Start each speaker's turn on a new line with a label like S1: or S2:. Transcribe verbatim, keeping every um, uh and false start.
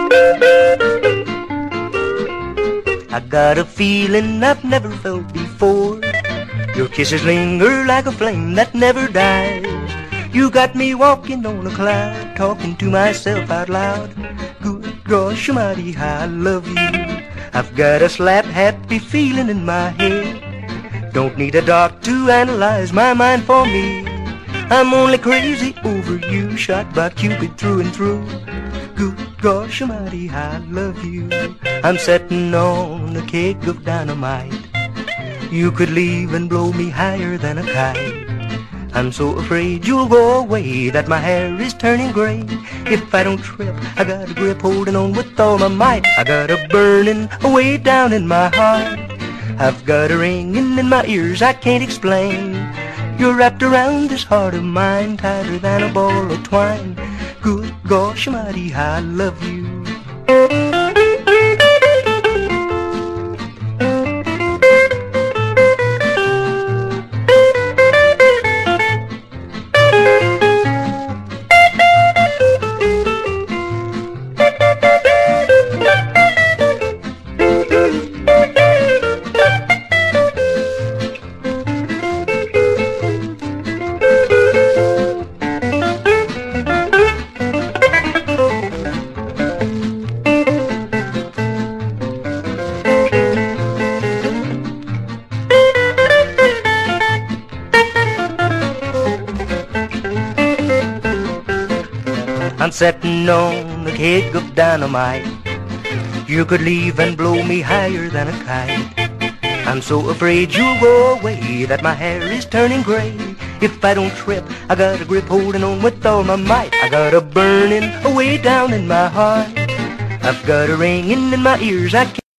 S1: I got a feeling I've never felt before. Your kisses linger like a flame that never dies. You got me walking on a cloud, talking to myself out loud. Good gosh almighty, how I love you. I've got a slap happy feeling in my head. Don't need a doctor to analyze my mind for me. I'm only crazy over you, shot by Cupid through and through. Good gosh almighty, I love you. I'm sitting on a cake of dynamite. You could leave and blow me higher than a kite. I'm so afraid you'll go away that my hair is turning gray. If I don't trip, I got a grip holding on with all my might. I got a burning way down in my heart. I've got a ringing in my ears I can't explain. You're wrapped around this heart of mine, tighter than a ball of twine. Good gosh almighty, I love you. I'm sitting on a keg of dynamite. You could leave and blow me higher than a kite. I'm so afraid you'll go away that my hair is turning gray. If I don't trip, I got a grip holding on with all my might. I got a burning way down in my heart. I've got a ringing in my ears I can't